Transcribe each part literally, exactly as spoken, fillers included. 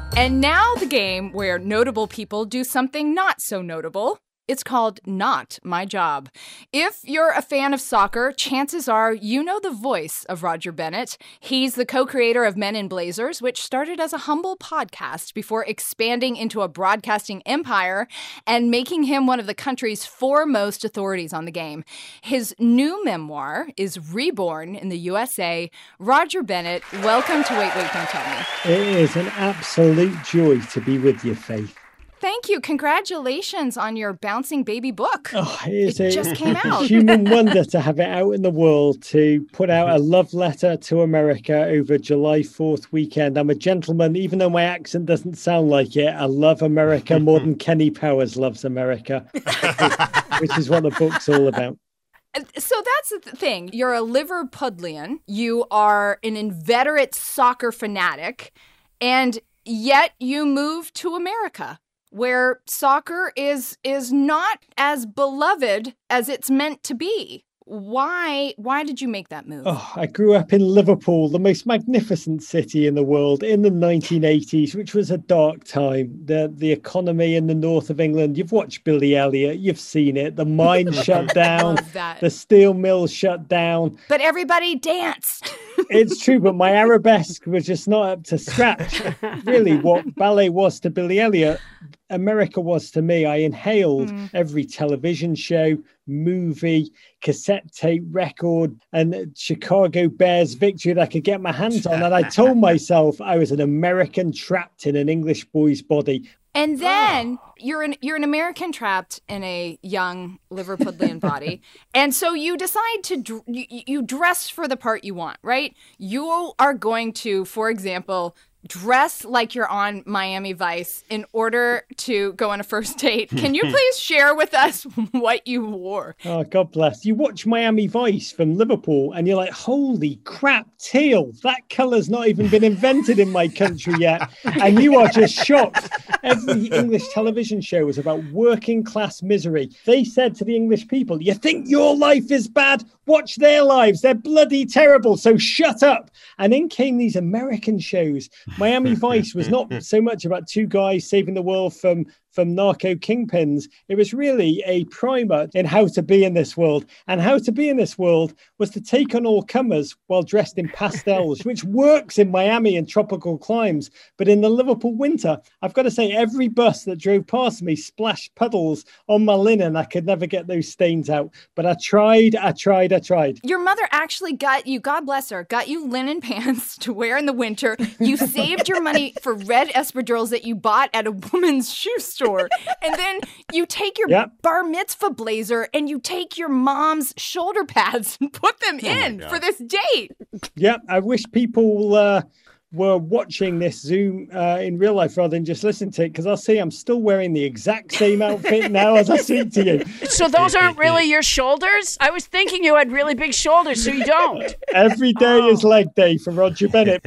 And now the game where notable people do something not so notable. It's called Not My Job. If you're a fan of soccer, chances are you know the voice of Roger Bennett. He's the co-creator of Men in Blazers, which started as a humble podcast before expanding into a broadcasting empire and making him one of the country's foremost authorities on the game. His new memoir is Reborn in the U S A. Roger Bennett, welcome to Wait, Wait, Don't Tell Me. It is an absolute joy to be with you, Faith. Thank you. Congratulations on your bouncing baby book. Oh, it is it a just came out. human wonder to have it out in the world, to put out a love letter to America over July fourth weekend. I'm a gentleman, even though my accent doesn't sound like it. I love America more than Kenny Powers loves America, which is what the book's all about. So that's the thing. You're a Liverpudlian. You are an inveterate soccer fanatic, and yet you moved to America, where soccer is is not as beloved as it's meant to be. Why why did you make that move? Oh, I grew up in Liverpool, the most magnificent city in the world, in the nineteen eighties, which was a dark time. The the economy in the north of England, you've watched Billy Elliot, you've seen it. The mine shut down, the steel mill shut down. But everybody danced. It's true, but my arabesque was just not up to scratch. Really, what ballet was to Billy Elliot, America was to me. I inhaled mm. every television show, movie, cassette tape, record, and Chicago Bears victory that I could get my hands on. And I told myself I was an American trapped in an English boy's body. And then oh. you're an you're an American trapped in a young Liverpudlian body, and so you decide to dr- you, you dress for the part you want, right? You are going to, for example, dress like you're on Miami Vice in order to go on a first date. Can you please share with us what you wore? Oh, God bless. You watch Miami Vice from Liverpool and you're like, holy crap, teal. That colour's not even been invented in my country yet. And you are just shocked. Every English television show was about working class misery. They said to the English people, you think your life is bad? Watch their lives. They're bloody terrible. So shut up. And in came these American shows. Miami Vice was not so much about two guys saving the world from from narco kingpins. It was really a primer in how to be in this world. And how to be in this world was to take on all comers while dressed in pastels, which works in Miami and tropical climes. But in the Liverpool winter, I've got to say, every bus that drove past me splashed puddles on my linen. I could never get those stains out. But I tried, I tried, I tried. Your mother actually got you, God bless her, got you linen pants to wear in the winter. You saved your money for red espadrilles that you bought at a woman's shoe store. And then you take your yep. bar mitzvah blazer and you take your mom's shoulder pads and put them oh in for this date. Yeah, I wish people uh, were watching this Zoom uh, in real life rather than just listening to it, because I'll see I'm still wearing the exact same outfit now as I speak to you. So those aren't really your shoulders? I was thinking you had really big shoulders, so you don't. Every day oh. is leg day for Roger Bennett.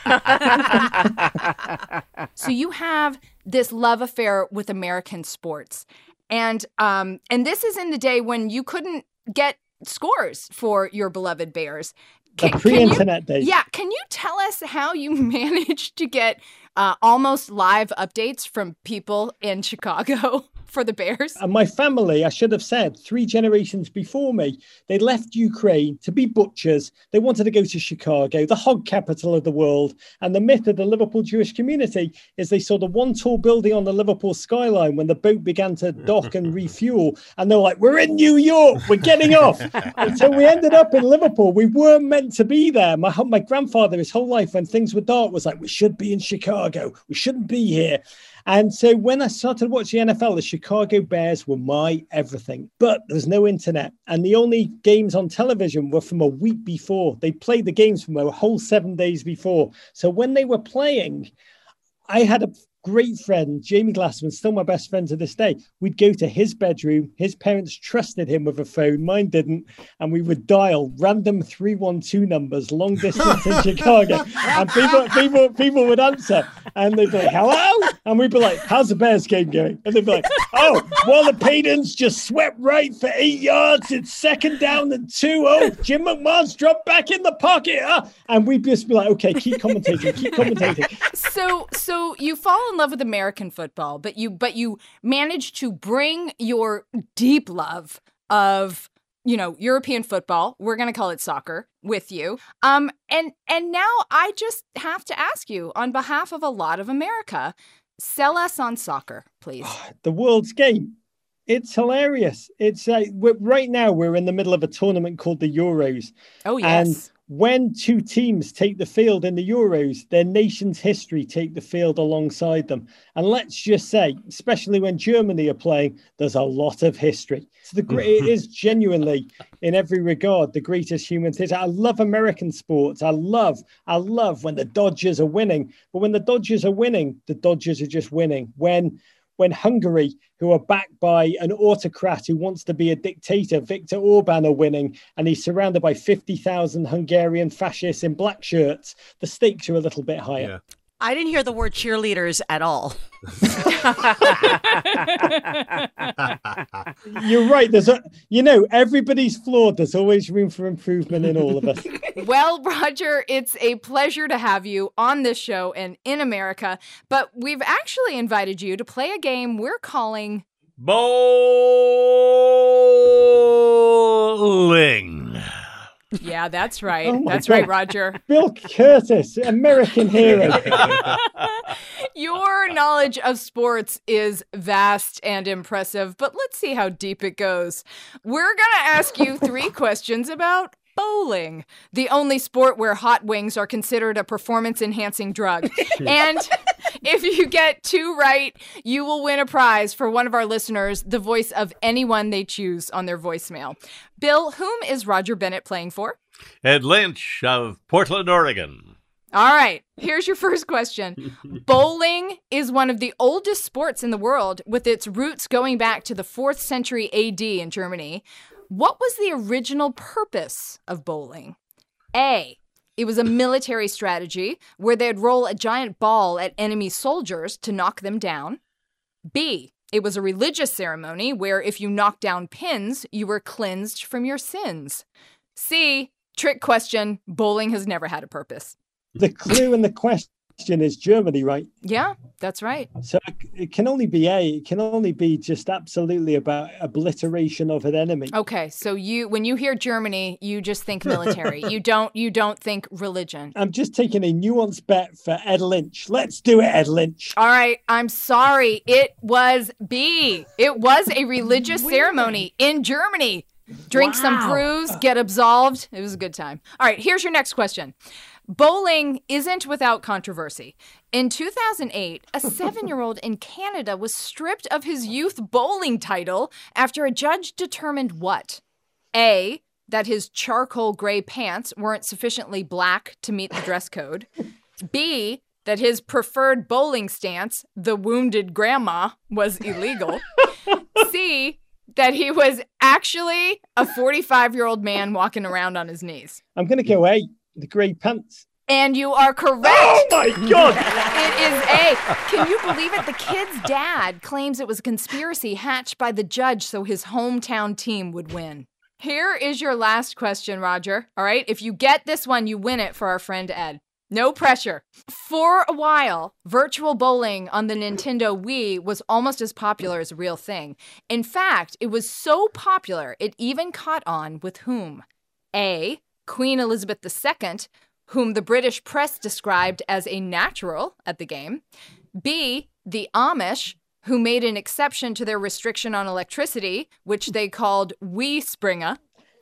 So you have this love affair with American sports. And um, and this is in the day when you couldn't get scores for your beloved Bears. Can, the pre-internet days. Yeah. Can you tell us how you managed to get uh, almost live updates from people in Chicago for the Bears? And my family, I should have said, three generations before me, they left Ukraine to be butchers. They wanted to go to Chicago, the hog capital of the world. And the myth of the Liverpool Jewish community is they saw the one tall building on the Liverpool skyline when the boat began to dock and refuel. And they were like, we're in New York, we're getting off. And so we ended up in Liverpool. We weren't meant to be there. My, my grandfather, his whole life, when things were dark, was like, we should be in Chicago. We shouldn't be here. And so when I started watching the N F L, the Chicago Bears were my everything. But there was no internet. And the only games on television were from a week before. They played the games from a whole seven days before. So when they were playing, I had a great friend, Jamie Glassman, still my best friend to this day. We'd go to his bedroom. His parents trusted him with a phone. Mine didn't. And we would dial random three one two numbers, long distance in Chicago. And people, people, people would answer. And they'd be like, hello? And we'd be like, how's the Bears game going? And they'd be like, oh, Walter Payton's just swept right for eight yards. It's second down and two. Oh, Jim McMahon's dropped back in the pocket. Uh, and we'd just be like, okay, keep commentating, keep commentating. So, so you fall in love with American football, but you, but you manage to bring your deep love of, you know, European football. We're going to call it soccer with you. Um, and, and now I just have to ask you on behalf of a lot of America, sell us on soccer, please. The world's game. It's hilarious. It's uh, we're, right now we're in the middle of a tournament called the Euros. Oh, yes. And when two teams take the field in the Euros, their nation's history take the field alongside them. And let's just say, especially when Germany are playing, there's a lot of history. It's the great, it is genuinely, in every regard, the greatest human theatre. I love American sports. I love, I love when the Dodgers are winning. But when the Dodgers are winning, the Dodgers are just winning. When When Hungary, who are backed by an autocrat who wants to be a dictator, Viktor Orban, are winning, and he's surrounded by fifty thousand Hungarian fascists in black shirts, the stakes are a little bit higher. Yeah. I didn't hear the word cheerleaders at all. You're right. There's a, you know, everybody's flawed. There's always room for improvement in all of us. Well, Roger, it's a pleasure to have you on this show and in America, but we've actually invited you to play a game we're calling Bowling. Yeah, that's right. Oh my that's God. right, Roger. Bill Curtis, American hero. Your knowledge of sports is vast and impressive, but let's see how deep it goes. We're going to ask you three questions about bowling, the only sport where hot wings are considered a performance-enhancing drug. And if you get two right, you will win a prize for one of our listeners, the voice of anyone they choose on their voicemail. Bill, whom is Roger Bennett playing for? Ed Lynch of Portland, Oregon. All right, here's your first question. Bowling is one of the oldest sports in the world, with its roots going back to the fourth century A D in Germany. What was the original purpose of bowling? A, it was a military strategy where they'd roll a giant ball at enemy soldiers to knock them down. B, it was a religious ceremony where if you knocked down pins, you were cleansed from your sins. C, trick question, bowling has never had a purpose. The clue in the question is Germany, right? Yeah, that's right. So it can only be A. It can only be just absolutely about obliteration of an enemy. Okay, so you when you hear Germany, you just think military. you don't you don't think religion. I'm just taking a nuanced bet for Ed Lynch. Let's do it, Ed Lynch. All right, I'm sorry. It was B. It was a religious ceremony in Germany. Drink Wow. some brews, get absolved. It was a good time. All right, here's your next question. Bowling isn't without controversy. In two thousand eight, a seven-year-old in Canada was stripped of his youth bowling title after a judge determined what? A, that his charcoal gray pants weren't sufficiently black to meet the dress code. B, that his preferred bowling stance, the wounded grandma, was illegal. C, that he was actually a forty-five-year-old man walking around on his knees. I'm going to go A, the grey pants. And you are correct. Oh my God! It is A. Can you believe it? The kid's dad claims it was a conspiracy hatched by the judge so his hometown team would win. Here is your last question, Roger. All right? If you get this one, you win it for our friend Ed. No pressure. For a while, virtual bowling on the Nintendo Wii was almost as popular as a real thing. In fact, it was so popular, it even caught on with whom? A, Queen Elizabeth the Second, whom the British press described as a natural at the game. B, the Amish, who made an exception to their restriction on electricity, which they called Wee Springer.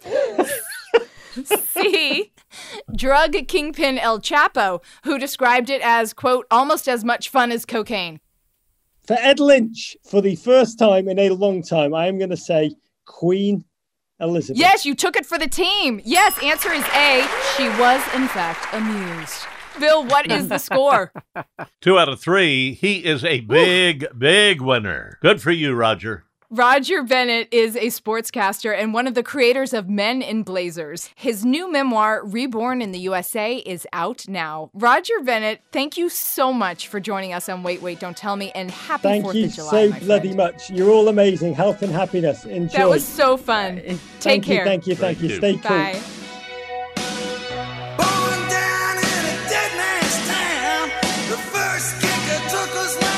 C, drug kingpin El Chapo, who described it as, quote, almost as much fun as cocaine. For Ed Lynch, for the first time in a long time, I am going to say Queen Elizabeth. Yes, you took it for the team. Yes, answer is A. She was, in fact, amused. Bill, what is the score? Two out of three. He is a big, big winner. Good for you, Roger. Roger Bennett is a sportscaster and one of the creators of Men in Blazers. His new memoir, Reborn in the U S A, is out now. Roger Bennett, thank you so much for joining us on Wait, Wait, Don't Tell Me, and happy Thank fourth you of July, so my bloody friend. much. You're all amazing. Health and happiness. Enjoy. That was so fun. Take thank care. You, thank you, thank Thank you. you. Stay cool. Bye. Born down in a dead man's town. The first kicker took us